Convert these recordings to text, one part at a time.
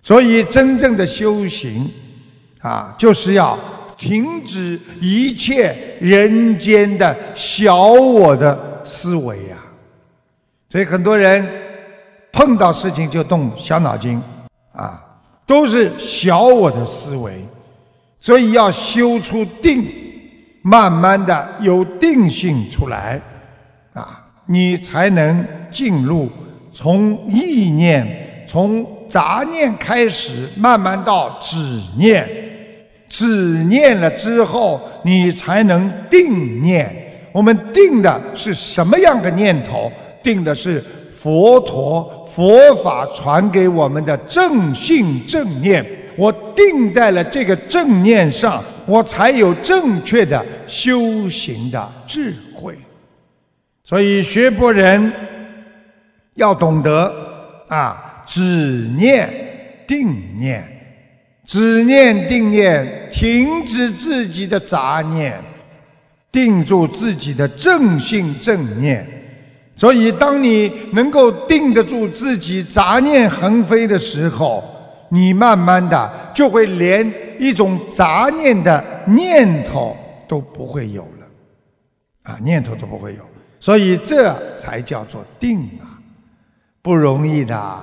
所以真正的修行就是要停止一切人间的小我的思维所以很多人碰到事情就动小脑筋都是小我的思维。所以要修出定，慢慢的有定性出来你才能进入从意念从杂念开始慢慢到止念，止念了之后你才能定念。我们定的是什么样的念头？定的是佛陀佛法传给我们的正信正念。我定在了这个正念上，我才有正确的修行的智慧。所以学佛人要懂得止念定念，止念定念，停止自己的杂念，定住自己的正信正念。所以当你能够定得住自己杂念横飞的时候，你慢慢的就会连一种杂念的念头都不会有了念头都不会有。所以这才叫做定不容易的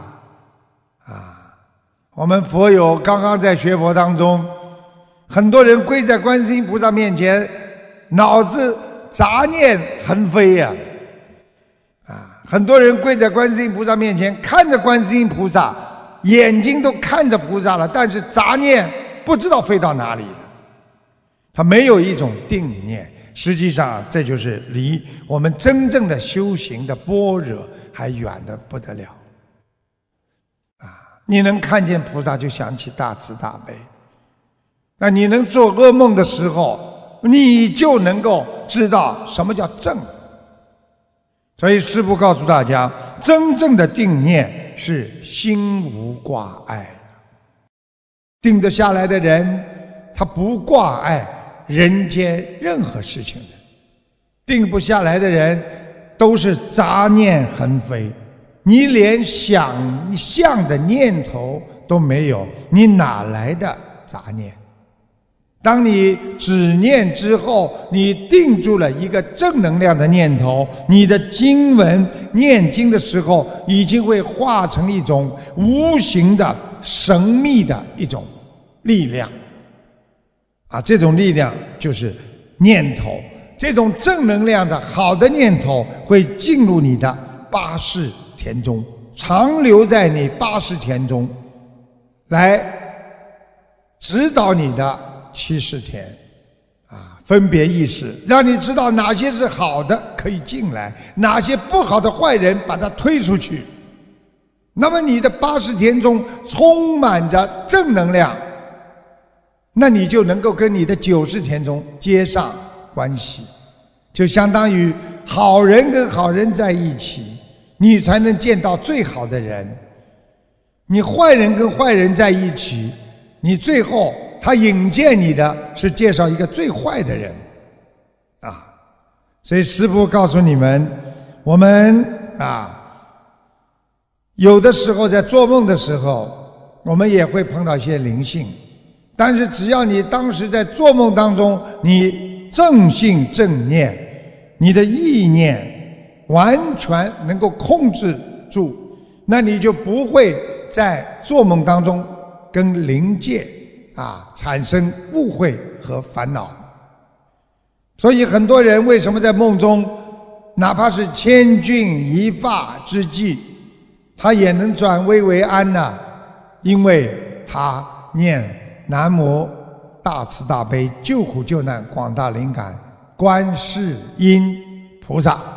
我们佛友刚刚在学佛当中，很多人跪在观世音菩萨面前，脑子杂念横飞很多人跪在观世音菩萨面前，看着观世音菩萨，眼睛都看着菩萨了，但是杂念不知道飞到哪里了，他没有一种定念。实际上这就是离我们真正的修行的般若还远得不得了你能看见菩萨就想起大慈大悲，那你能做噩梦的时候，你就能够知道什么叫正。所以师父告诉大家，真正的定念是心无挂碍。定得下来的人，他不挂碍人间任何事情的。定不下来的人都是杂念横飞，你连想象的念头都没有，你哪来的杂念？当你止念之后，你定住了一个正能量的念头，你的经文念经的时候已经会化成一种无形的神秘的一种力量这种力量就是念头。这种正能量的好的念头会进入你的八识田中，长留在你八识田中，来指导你的七识田分别意识，让你知道哪些是好的可以进来，哪些不好的坏人把它推出去。那么你的八识田中充满着正能量，那你就能够跟你的九识田中接上关系，就相当于好人跟好人在一起，你才能见到最好的人。你坏人跟坏人在一起，你最后他引荐你的是介绍一个最坏的人所以师父告诉你们，我们有的时候在做梦的时候，我们也会碰到一些灵性，但是只要你当时在做梦当中，你正信正念，你的意念完全能够控制住，那你就不会在做梦当中跟灵界产生误会和烦恼。所以很多人为什么在梦中哪怕是千钧一发之际，他也能转危为安呢？因为他念南无大慈大悲救苦救难广大灵感观世音菩萨。